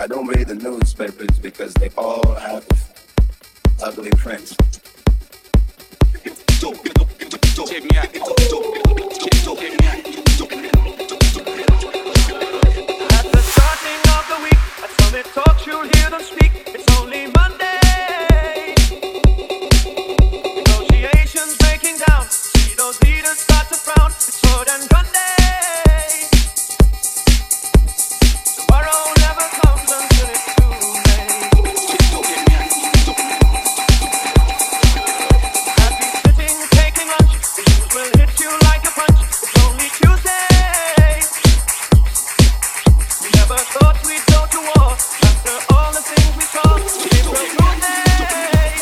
I don't read the newspapers because they all have ugly prints. At the starting of the week, that's when it talks, you'll hear them speak. It's only Monday. Negotiations breaking down. See those leaders start to frown. It's sword and gun day. Tomorrow never comes until it's too late. Happy sitting, taking lunch. The news will hit you like a punch. It's only Tuesday. We never thought we'd go to war. After all the things we saw, April Monday.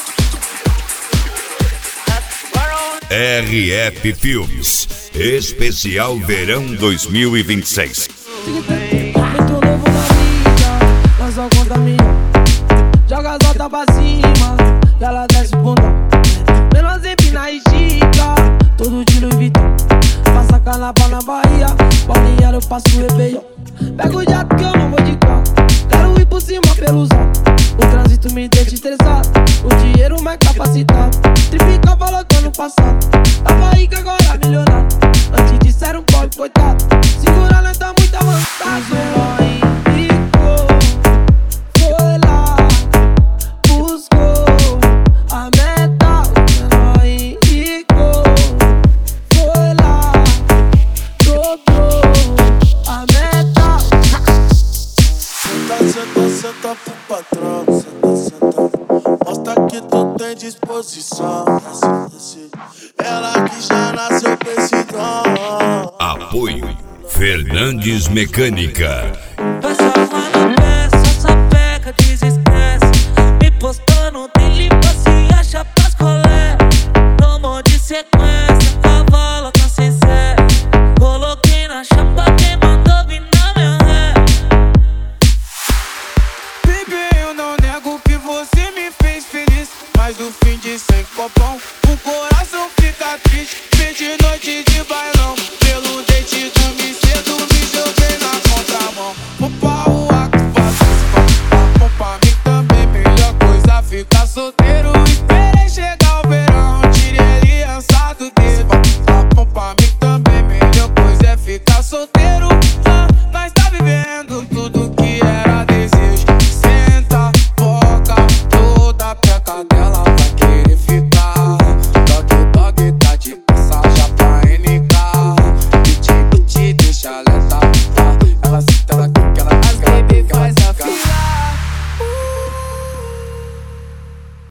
RF Filmes, especial Verão 2026. Muito novo na mídia, nós só contamina. Joga as notas pra cima, e ela desce o bundão. Menos empina e estica, todo de Louis Vuitton. Passa carnaval na Bahia, Balneário eu passo o Réveillon. Pego o jato que eu não vou de carro, quero ir por cima pelos altos. O trânsito me deixa estressado, o dinheiro mais capacitado. Triplica valor do ano passado, tava rico agora milionário. Antes disseram pobre, coitado, segura nós tá muito avançado. Foi lá, buscou a meta, o menor enricou. Foi lá, dobrou a meta. Senta pro patrão, senta. Mostra que tu tem disposição. Ela que já nasceu com esse dom. Apoio Fernandes Mecânica. Passa